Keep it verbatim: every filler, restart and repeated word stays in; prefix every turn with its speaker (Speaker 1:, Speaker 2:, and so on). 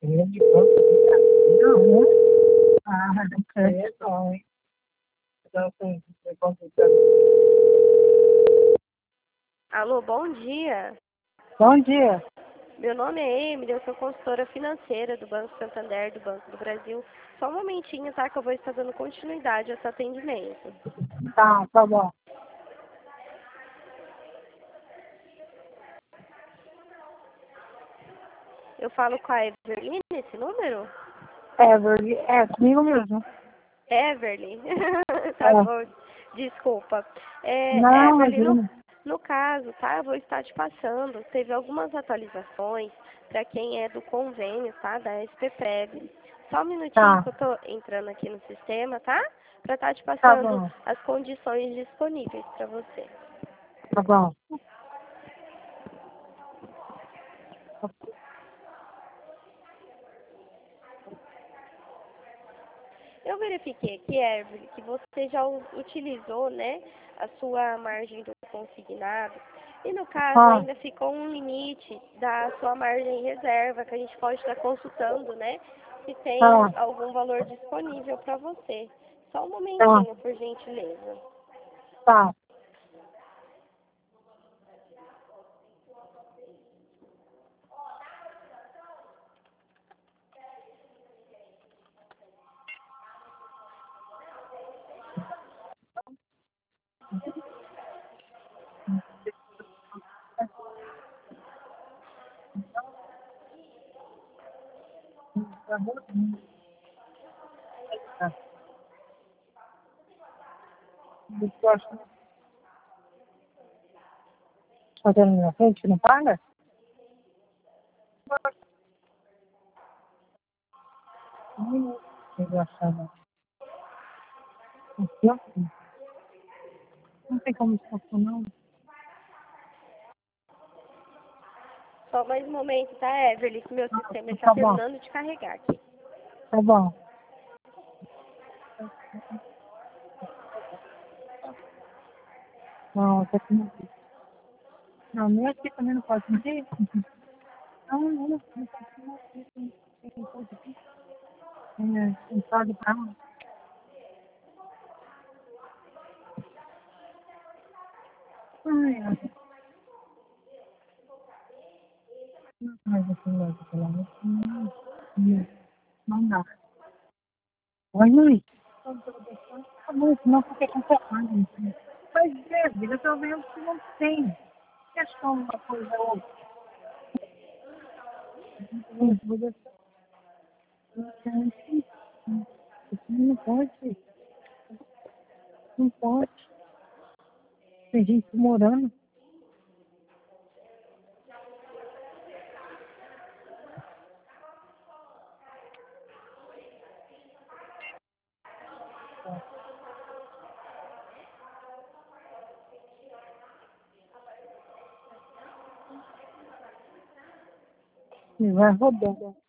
Speaker 1: de banco do Brasil, né? Ah, é bom, hein? Então, assim, você complicado.
Speaker 2: Alô, bom dia.
Speaker 1: Bom dia.
Speaker 2: Meu nome é Emily, eu sou consultora financeira do Banco Santander, do Banco do Brasil. Só um momentinho, tá? Que eu vou estar dando continuidade a esse atendimento.
Speaker 1: Tá, tá bom.
Speaker 2: Eu falo com a Everly nesse número?
Speaker 1: Everly, é comigo mesmo.
Speaker 2: Everly. Tá
Speaker 1: É.
Speaker 2: bom, desculpa. É,
Speaker 1: Não,
Speaker 2: Everly, no,
Speaker 1: imagina.
Speaker 2: no caso, tá? Eu vou estar te passando. Teve algumas atualizações para quem é do convênio, tá? Da S P Prev. Só um minutinho
Speaker 1: Tá,
Speaker 2: que eu tô entrando aqui no sistema, tá? Para estar te
Speaker 1: tá
Speaker 2: passando
Speaker 1: bom,
Speaker 2: as condições disponíveis para você.
Speaker 1: tá bom.
Speaker 2: Eu verifiquei aqui, Everly, que você já u- utilizou, né, a sua margem do consignado. E no caso
Speaker 1: Tá,
Speaker 2: ainda ficou um limite da sua margem reserva, que a gente pode estar consultando, né, se tem
Speaker 1: tá,
Speaker 2: algum valor disponível para você. Só um
Speaker 1: tá,
Speaker 2: momentinho, por gentileza.
Speaker 1: tá. Tá bom. Tá. Eu acho que tá tendo na minha frente, não paga? Hum, engraçado. Aqui, ó. Não tem como escapar, não.
Speaker 2: Só mais um momento, tá, Everly, que meu sistema está
Speaker 1: Tá bom,
Speaker 2: terminando de carregar aqui.
Speaker 1: tá bom. Não, até que não. Não, nem aqui também não pode sentir. Não, não, não. Não pode, não. Não pode aqui. É, não pode pra onde? Ai, ai. Não faz assim, logo, pelo amor de Deus. Não, não dá. Oi, Luiz. Tá bom, senão fica complicado. Mas é, vida, eu tô vendo que não tem. Que acho que é uma coisa ou outra. Não pode ser. Não pode. Não pode. Tem gente morando. E vai rodando.